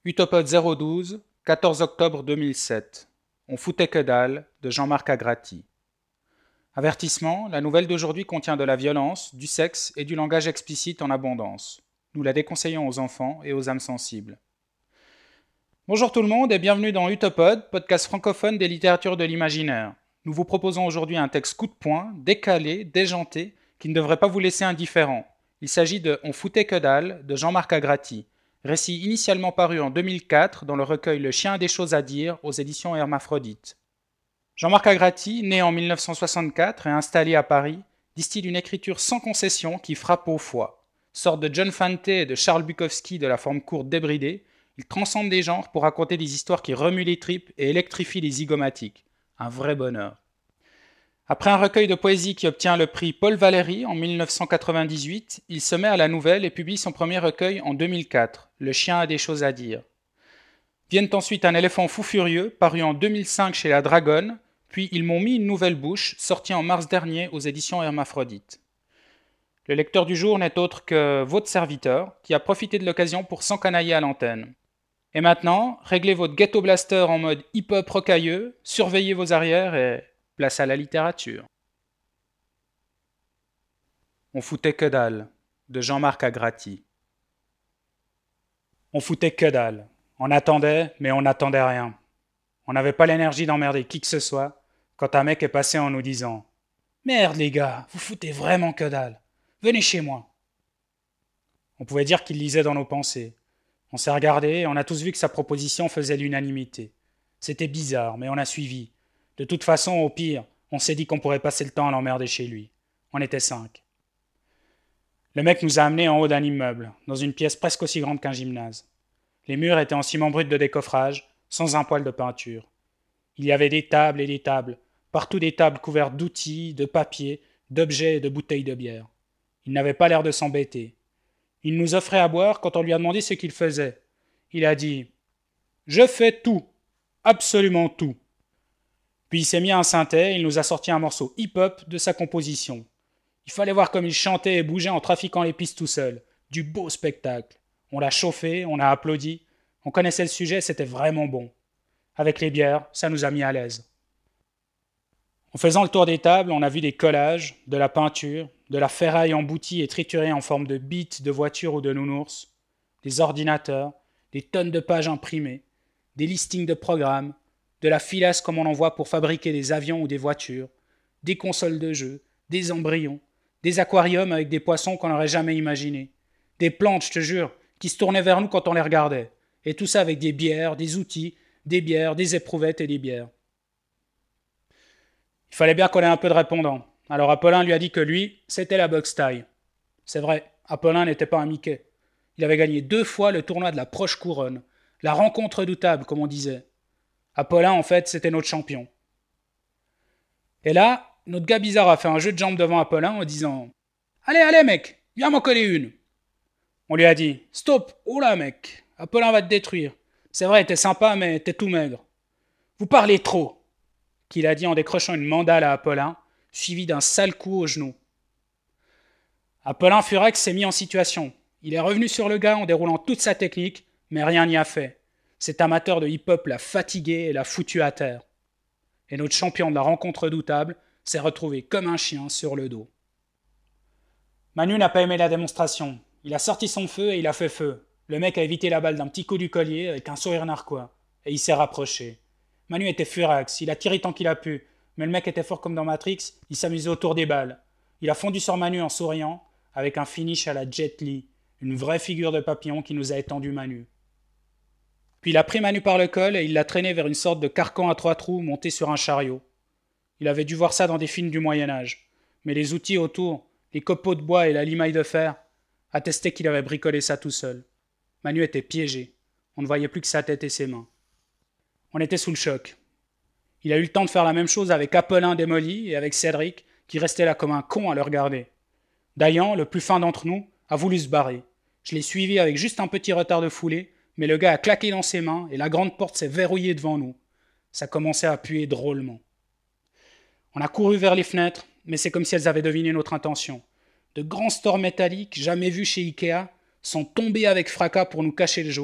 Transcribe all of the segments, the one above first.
Utopode 012, 14 octobre 2007. On foutait que dalle, de Jean-Marc Agratti. Avertissement, la nouvelle d'aujourd'hui contient de la violence, du sexe et du langage explicite en abondance. Nous la déconseillons aux enfants et aux âmes sensibles. Bonjour tout le monde et bienvenue dans Utopode, podcast francophone des littératures de l'imaginaire. Nous vous proposons aujourd'hui un texte coup de poing, décalé, déjanté, qui ne devrait pas vous laisser indifférent. Il s'agit de On foutait que dalle de Jean-Marc Agratti, récit initialement paru en 2004 dans le recueil Le chien a des choses à dire aux éditions Hermaphrodite. Jean-Marc Agratti, né en 1964 et installé à Paris, distille une écriture sans concession qui frappe au foie. Sorte de John Fante et de Charles Bukowski de la forme courte débridée, il transcende des genres pour raconter des histoires qui remuent les tripes et électrifient les zygomatiques. Un vrai bonheur. Après un recueil de poésie qui obtient le prix Paul Valéry en 1998, il se met à la nouvelle et publie son premier recueil en 2004, Le chien a des choses à dire. Viennent ensuite Un éléphant fou furieux, paru en 2005 chez La Dragonne, puis Ils m'ont mis une nouvelle bouche, sorti en mars dernier aux éditions Hermaphrodite. Le lecteur du jour n'est autre que votre serviteur, qui a profité de l'occasion pour s'encanailler à l'antenne. Et maintenant, réglez votre ghetto blaster en mode hip-hop rocailleux, surveillez vos arrières et place à la littérature. On foutait que dalle, de Jean-Marc Agratti. On foutait que dalle. On attendait, mais on n'attendait rien. On n'avait pas l'énergie d'emmerder qui que ce soit, quand un mec est passé en nous disant « Merde les gars, vous foutez vraiment que dalle. Venez chez moi. » On pouvait dire qu'il lisait dans nos pensées. On s'est regardé et on a tous vu que sa proposition faisait l'unanimité. C'était bizarre, mais on a suivi. De toute façon, au pire, on s'est dit qu'on pourrait passer le temps à l'emmerder chez lui. On était 5. Le mec nous a amenés en haut d'un immeuble, dans une pièce presque aussi grande qu'un gymnase. Les murs étaient en ciment brut de décoffrage, sans un poil de peinture. Il y avait des tables et des tables, partout des tables couvertes d'outils, de papier, d'objets et de bouteilles de bière. Il n'avait pas l'air de s'embêter. Il nous offrait à boire quand on lui a demandé ce qu'il faisait. Il a dit « Je fais tout, absolument tout ». Puis il s'est mis à un synthé et il nous a sorti un morceau hip-hop de sa composition. Il fallait voir comme il chantait et bougeait en trafiquant les pistes tout seul. Du beau spectacle. On l'a chauffé, on a applaudi. On connaissait le sujet, c'était vraiment bon. Avec les bières, ça nous a mis à l'aise. En faisant le tour des tables, on a vu des collages, de la peinture, de la ferraille emboutie et triturée en forme de bites de voitures ou de nounours, des ordinateurs, des tonnes de pages imprimées, des listings de programmes, de la filasse comme on en voit pour fabriquer des avions ou des voitures, des consoles de jeux, des embryons, des aquariums avec des poissons qu'on n'aurait jamais imaginés, des plantes, je te jure, qui se tournaient vers nous quand on les regardait, et tout ça avec des bières, des outils, des bières, des éprouvettes et des bières. Il fallait bien qu'on ait un peu de répondant. Alors Apollin lui a dit que lui, c'était la boxe taille. C'est vrai, Apollin n'était pas un Mickey. Il avait gagné 2 fois le tournoi de la Proche Couronne, la rencontre redoutable, comme on disait. Apollin, en fait, c'était notre champion. Et là, notre gars bizarre a fait un jeu de jambes devant Apollin en disant « Allez, allez, mec, viens m'en coller une !» On lui a dit « Stop, oh là, mec, Apollin va te détruire. C'est vrai, t'es sympa, mais t'es tout maigre. Vous parlez trop !» qu'il a dit en décrochant une mandale à Apollin, suivi d'un sale coup au genou. Apollin Furax s'est mis en situation. Il est revenu sur le gars en déroulant toute sa technique, mais rien n'y a fait. Cet amateur de hip-hop l'a fatigué et l'a foutu à terre. Et notre champion de la rencontre redoutable s'est retrouvé comme un chien sur le dos. Manu n'a pas aimé la démonstration. Il a sorti son feu et il a fait feu. Le mec a évité la balle d'un petit coup du collier avec un sourire narquois. Et il s'est rapproché. Manu était furax, il a tiré tant qu'il a pu. Mais le mec était fort comme dans Matrix, il s'amusait autour des balles. Il a fondu sur Manu en souriant, avec un finish à la Jet Li, une vraie figure de papillon qui nous a étendu Manu. Puis il a pris Manu par le col et il l'a traîné vers une sorte de carcan à 3 trous monté sur un chariot. Il avait dû voir ça dans des films du Moyen-Âge. Mais les outils autour, les copeaux de bois et la limaille de fer, attestaient qu'il avait bricolé ça tout seul. Manu était piégé. On ne voyait plus que sa tête et ses mains. On était sous le choc. Il a eu le temps de faire la même chose avec Apollin démoli et avec Cédric, qui restait là comme un con à le regarder. Dayan, le plus fin d'entre nous, a voulu se barrer. Je l'ai suivi avec juste un petit retard de foulée, mais le gars a claqué dans ses mains et la grande porte s'est verrouillée devant nous. Ça commençait à puer drôlement. On a couru vers les fenêtres, mais c'est comme si elles avaient deviné notre intention. De grands stores métalliques, jamais vus chez Ikea, sont tombés avec fracas pour nous cacher le jour.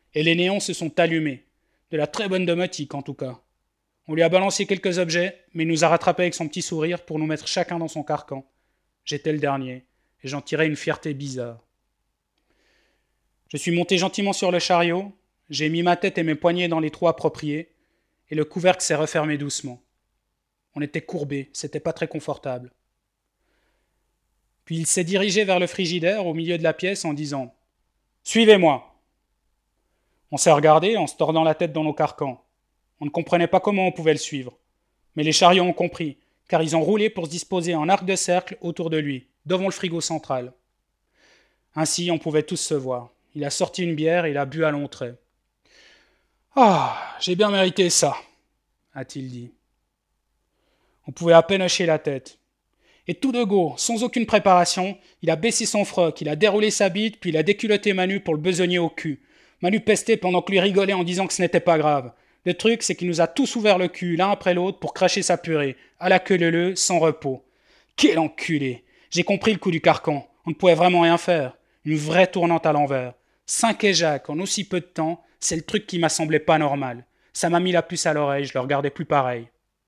et les néons se sont allumés. De la très bonne domotique, en tout cas. On lui a balancé quelques objets, mais il nous a rattrapés avec son petit sourire pour nous mettre chacun dans son carcan. J'étais le dernier, et j'en tirais une fierté bizarre. Je suis monté gentiment sur le chariot, j'ai mis ma tête et mes poignets dans les trous appropriés, et le couvercle s'est refermé doucement. On était courbés, c'était pas très confortable. Puis il s'est dirigé vers le frigidaire au milieu de la pièce en disant « Suivez-moi !» On s'est regardé en se tordant la tête dans nos carcans. On ne comprenait pas comment on pouvait le suivre. Mais les chariots ont compris, car ils ont roulé pour se disposer en arc de cercle autour de lui, devant le frigo central. Ainsi, on pouvait tous se voir. Il a sorti une bière et il a bu à longs traits. « Ah, j'ai bien mérité ça !» a-t-il dit. On pouvait à peine hocher la tête. Et tout de go, sans aucune préparation, il a baissé son froc, il a déroulé sa bite, puis il a déculotté Manu pour le besogner au cul. Manu pestait pendant que lui rigolait en disant que ce n'était pas grave. Le truc, c'est qu'il nous a tous ouvert le cul, l'un après l'autre, pour cracher sa purée, à la queue leu-leu, sans repos. Quel enculé! J'ai compris le coup du carcan. On ne pouvait vraiment rien faire. Une vraie tournante à l'envers. 5 éjacs en aussi peu de temps, c'est le truc qui m'a semblé pas normal. Ça m'a mis la puce à l'oreille, je le regardais plus pareil.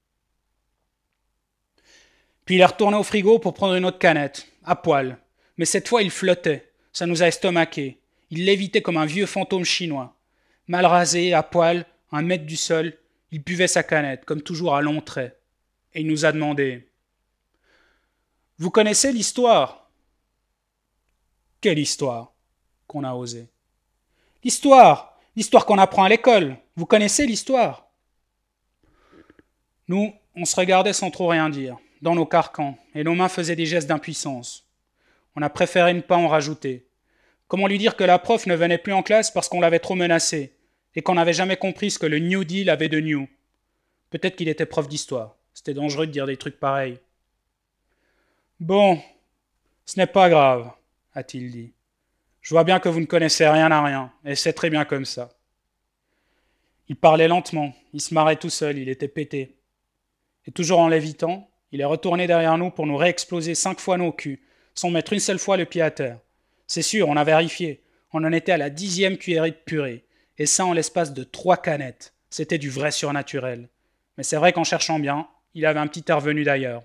Puis il est retourné au frigo pour prendre une autre canette, à poil. Mais cette fois, il flottait. Ça nous a estomaqués. Il lévitait comme un vieux fantôme chinois. Mal rasé, à poil, 1 mètre du sol, il buvait sa canette, comme toujours à longs traits. Et il nous a demandé « Vous connaissez l'histoire ?» « Quelle histoire ?» qu'on a osé. « L'histoire qu'on apprend à l'école. Vous connaissez l'histoire ?» Nous, on se regardait sans trop rien dire, dans nos carcans, et nos mains faisaient des gestes d'impuissance. On a préféré ne pas en rajouter. Comment lui dire que la prof ne venait plus en classe parce qu'on l'avait trop menacé, et qu'on n'avait jamais compris ce que le New Deal avait de new. Peut-être qu'il était prof d'histoire. C'était dangereux de dire des trucs pareils. « Bon, ce n'est pas grave, » a-t-il dit. « Je vois bien que vous ne connaissez rien à rien, et c'est très bien comme ça. » Il parlait lentement, il se marrait tout seul, il était pété. Et toujours en lévitant, il est retourné derrière nous pour nous réexploser 5 fois nos culs, sans mettre une seule fois le pied à terre. C'est sûr, on a vérifié. On en était à la 10e cuillerée de purée. Et ça en l'espace de 3 canettes. C'était du vrai surnaturel. Mais c'est vrai qu'en cherchant bien, il avait un petit air venu d'ailleurs.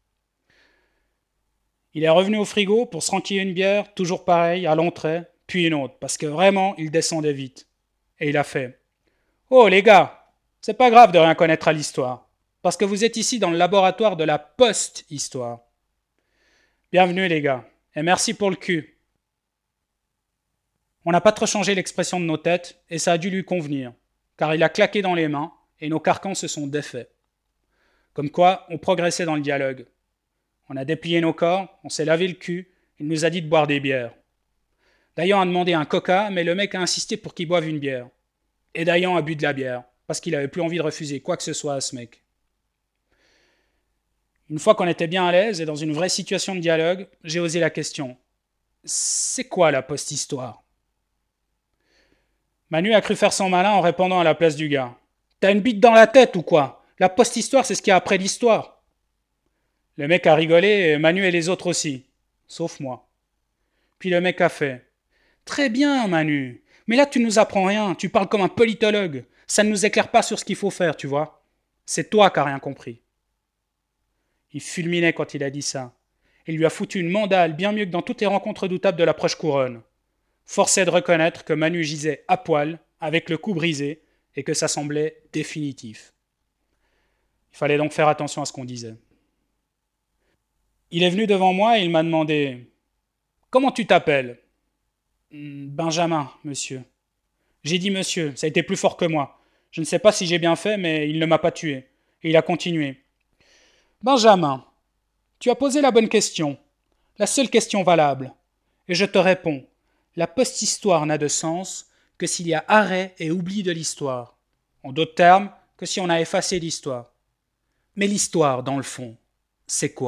Il est revenu au frigo pour se renquiller une bière, toujours pareil, à longs traits, puis une autre, parce que vraiment, il descendait vite. Et il a fait « Oh les gars, c'est pas grave de rien connaître à l'histoire, parce que vous êtes ici dans le laboratoire de la post-histoire. Bienvenue les gars, et merci pour le cul. » On n'a pas trop changé l'expression de nos têtes, et ça a dû lui convenir, car il a claqué dans les mains, et nos carcans se sont défaits. Comme quoi, on progressait dans le dialogue. On a déplié nos corps, on s'est lavé le cul, il nous a dit de boire des bières. Dayan a demandé un coca, mais le mec a insisté pour qu'il boive une bière. Et Dayan a bu de la bière, parce qu'il n'avait plus envie de refuser quoi que ce soit à ce mec. Une fois qu'on était bien à l'aise et dans une vraie situation de dialogue, j'ai osé la question. C'est quoi la post-histoire ? Manu a cru faire son malin en répondant à la place du gars. T'as une bite dans la tête ou quoi ? La post-histoire, c'est ce qu'il y a après l'histoire. Le mec a rigolé, et Manu et les autres aussi, sauf moi. Puis le mec a fait « Très bien, Manu, mais là tu nous apprends rien, tu parles comme un politologue, ça ne nous éclaire pas sur ce qu'il faut faire, tu vois. C'est toi qui n'as rien compris. » Il fulminait quand il a dit ça. Il lui a foutu une mandale bien mieux que dans toutes les rencontres doutables de la proche couronne. Force est de reconnaître que Manu gisait à poil, avec le cou brisé, et que ça semblait définitif. Il fallait donc faire attention à ce qu'on disait. Il est venu devant moi et il m'a demandé « Comment tu t'appelles ?»« Benjamin, monsieur. » J'ai dit « Monsieur, ça a été plus fort que moi. Je ne sais pas si j'ai bien fait, mais il ne m'a pas tué. » Et il a continué. « Benjamin, tu as posé la bonne question, la seule question valable. Et je te réponds, la post-histoire n'a de sens que s'il y a arrêt et oubli de l'histoire. En d'autres termes, que si on a effacé l'histoire. Mais l'histoire, dans le fond, c'est quoi ?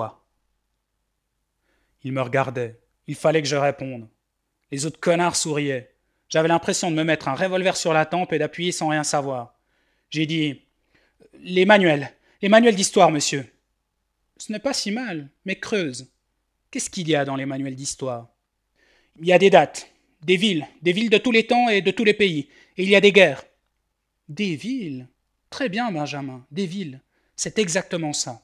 Il me regardait. Il fallait que je réponde. Les autres connards souriaient. J'avais l'impression de me mettre un revolver sur la tempe et d'appuyer sans rien savoir. J'ai dit « Les manuels d'histoire, monsieur. » Ce n'est pas si mal, mais creuse. Qu'est-ce qu'il y a dans les manuels d'histoire ? Il y a des dates, des villes de tous les temps et de tous les pays. Et il y a des guerres. Des villes. Très bien, Benjamin, des villes. C'est exactement ça.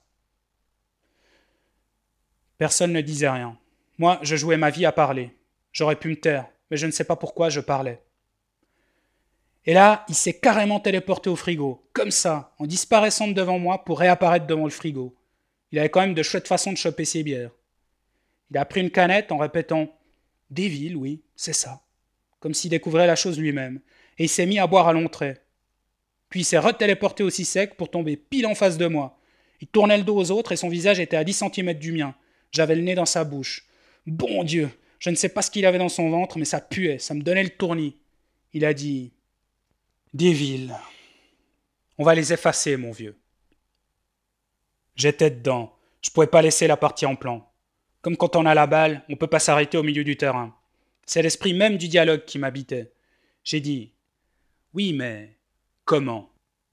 Personne ne disait rien. Moi, je jouais ma vie à parler. J'aurais pu me taire, mais je ne sais pas pourquoi je parlais. Et là, il s'est carrément téléporté au frigo, comme ça, en disparaissant de devant moi pour réapparaître devant le frigo. Il avait quand même de chouettes façons de choper ses bières. Il a pris une canette en répétant « Des villes, oui, c'est ça », comme s'il découvrait la chose lui-même, et il s'est mis à boire à longs traits. Puis il s'est retéléporté aussi sec pour tomber pile en face de moi. Il tournait le dos aux autres et son visage était à 10 centimètres du mien. J'avais le nez dans sa bouche. Bon Dieu, je ne sais pas ce qu'il avait dans son ventre, mais ça puait, ça me donnait le tournis. Il a dit « Des villes. On va les effacer, mon vieux. » J'étais dedans. Je pouvais pas laisser la partie en plan. Comme quand on a la balle, on peut pas s'arrêter au milieu du terrain. C'est l'esprit même du dialogue qui m'habitait. J'ai dit « Oui, mais comment ?»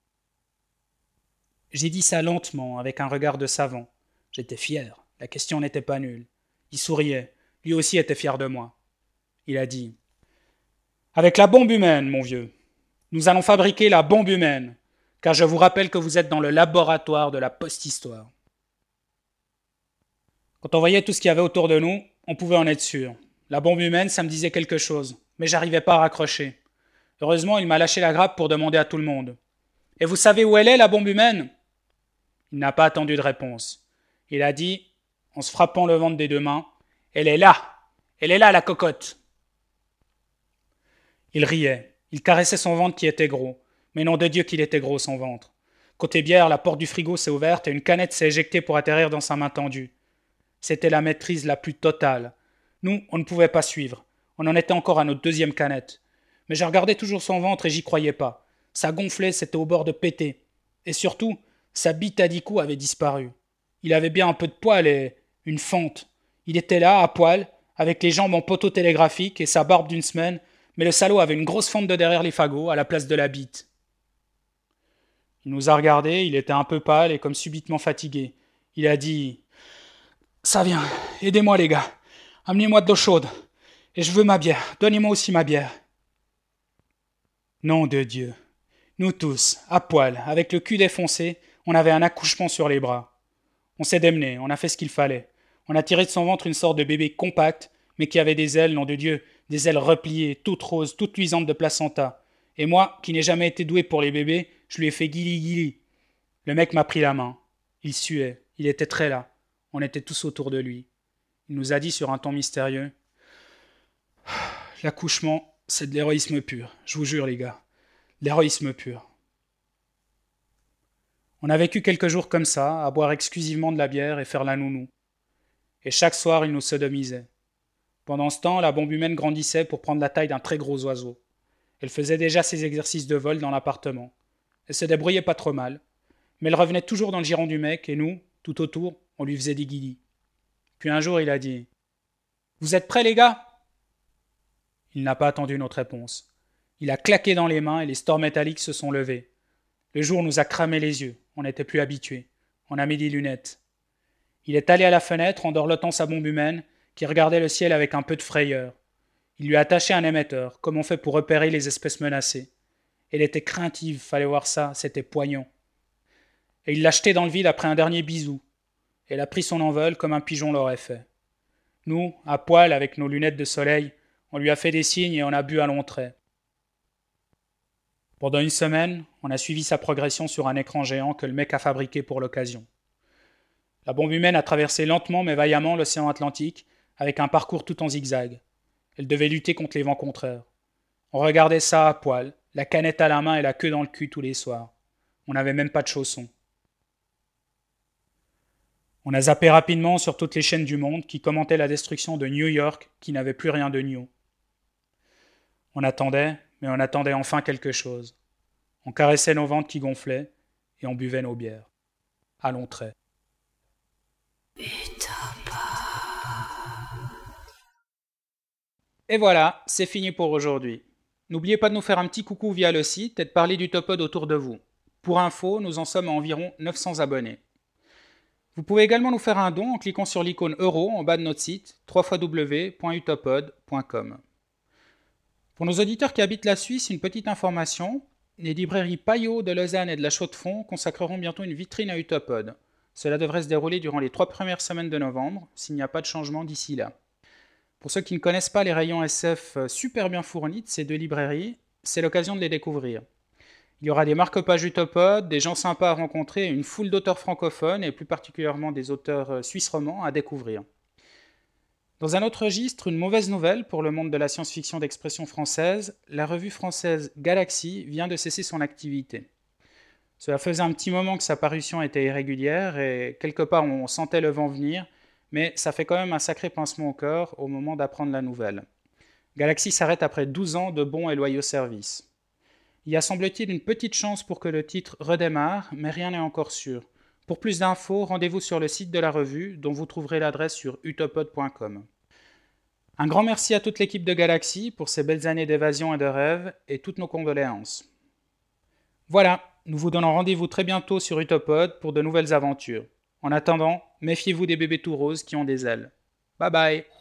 J'ai dit ça lentement, avec un regard de savant. J'étais fier. La question n'était pas nulle. Il souriait. Lui aussi était fier de moi. Il a dit « Avec la bombe humaine, mon vieux. Nous allons fabriquer la bombe humaine, car je vous rappelle que vous êtes dans le laboratoire de la post-histoire. » Quand on voyait tout ce qu'il y avait autour de nous, on pouvait en être sûr. La bombe humaine, ça me disait quelque chose, mais j'arrivais pas à raccrocher. Heureusement, il m'a lâché la grappe pour demander à tout le monde. « Et vous savez où elle est, la bombe humaine ?» Il n'a pas attendu de réponse. Il a dit, en se frappant le ventre des deux mains, « Elle est là. Elle est là, la cocotte. » Il riait. Il caressait son ventre qui était gros. Mais nom de Dieu qu'il était gros, son ventre. Côté bière, la porte du frigo s'est ouverte et une canette s'est éjectée pour atterrir dans sa main tendue. C'était la maîtrise la plus totale. Nous, on ne pouvait pas suivre. On en était encore à notre deuxième canette. Mais je regardais toujours son ventre et j'y croyais pas. Ça gonflait, c'était au bord de péter. Et surtout, sa bite à 10 coups avait disparu. Il avait bien un peu de poil et une fente. Il était là, à poil, avec les jambes en poteau télégraphique et sa barbe d'une semaine, mais le salaud avait une grosse fente de derrière les fagots, à la place de la bite. Il nous a regardés, il était un peu pâle et comme subitement fatigué. Il a dit « Ça vient, aidez-moi les gars, amenez-moi de l'eau chaude, et je veux ma bière, donnez-moi aussi ma bière. » Nom de Dieu. Nous tous, à poil, avec le cul défoncé, on avait un accouchement sur les bras. On s'est démené, on a fait ce qu'il fallait. On a tiré de son ventre une sorte de bébé compact, mais qui avait des ailes, nom de Dieu, des ailes repliées, toutes roses, toutes luisantes de placenta. Et moi, qui n'ai jamais été doué pour les bébés, je lui ai fait guili-guili. Le mec m'a pris la main. Il suait, il était très là. On était tous autour de lui. Il nous a dit sur un ton mystérieux « L'accouchement, c'est de l'héroïsme pur, je vous jure les gars. L'héroïsme pur. » On a vécu quelques jours comme ça, à boire exclusivement de la bière et faire la nounou. Et chaque soir, il nous sodomisait. Pendant ce temps, la bombe humaine grandissait pour prendre la taille d'un très gros oiseau. Elle faisait déjà ses exercices de vol dans l'appartement. Elle se débrouillait pas trop mal, mais elle revenait toujours dans le giron du mec et nous, tout autour, on lui faisait des guillis. Puis un jour, il a dit « Vous êtes prêts, les gars ?» Il n'a pas attendu notre réponse. Il a claqué dans les mains et les stores métalliques se sont levés. Le jour nous a cramé les yeux, on n'était plus habitués. On a mis des lunettes. Il est allé à la fenêtre en dorlotant sa bombe humaine, qui regardait le ciel avec un peu de frayeur. Il lui a attaché un émetteur, comme on fait pour repérer les espèces menacées. Elle était craintive, fallait voir ça, c'était poignant. Et il l'a jetée dans le vide après un dernier bisou. Elle a pris son envol comme un pigeon l'aurait fait. Nous, à poil, avec nos lunettes de soleil, on lui a fait des signes et on a bu à longs traits. Pendant une semaine, on a suivi sa progression sur un écran géant que le mec a fabriqué pour l'occasion. La bombe humaine a traversé lentement mais vaillamment l'océan Atlantique, avec un parcours tout en zigzag. Elle devait lutter contre les vents contraires. On regardait ça à poil, la canette à la main et la queue dans le cul tous les soirs. On n'avait même pas de chaussons. On a zappé rapidement sur toutes les chaînes du monde qui commentaient la destruction de New York qui n'avait plus rien de new. On attendait, mais on attendait enfin quelque chose. On caressait nos ventres qui gonflaient et on buvait nos bières. À longs traits. Et voilà, c'est fini pour aujourd'hui. N'oubliez pas de nous faire un petit coucou via le site et de parler d'Utopod autour de vous. Pour info, nous en sommes à environ 900 abonnés. Vous pouvez également nous faire un don en cliquant sur l'icône euro en bas de notre site www.utopod.com. Pour nos auditeurs qui habitent la Suisse, une petite information. Les librairies Payot de Lausanne et de la Chaux-de-Fonds consacreront bientôt une vitrine à Utopod. Cela devrait se dérouler durant les 3 premières semaines de novembre, s'il n'y a pas de changement d'ici là. Pour ceux qui ne connaissent pas les rayons SF super bien fournis de ces deux librairies, c'est l'occasion de les découvrir. Il y aura des marque-pages Utopod, des gens sympas à rencontrer et une foule d'auteurs francophones et plus particulièrement des auteurs suisses romans à découvrir. Dans un autre registre, une mauvaise nouvelle pour le monde de la science-fiction d'expression française, la revue française Galaxy vient de cesser son activité. Cela faisait un petit moment que sa parution était irrégulière et quelque part on sentait le vent venir, mais ça fait quand même un sacré pincement au cœur au moment d'apprendre la nouvelle. Galaxy s'arrête après 12 ans de bons et loyaux services. Il y a semble-t-il une petite chance pour que le titre redémarre, mais rien n'est encore sûr. Pour plus d'infos, rendez-vous sur le site de la revue, dont vous trouverez l'adresse sur utopod.com. Un grand merci à toute l'équipe de Galaxy pour ces belles années d'évasion et de rêve, et toutes nos condoléances. Voilà, nous vous donnons rendez-vous très bientôt sur Utopod pour de nouvelles aventures. En attendant, méfiez-vous des bébés tout roses qui ont des ailes. Bye bye!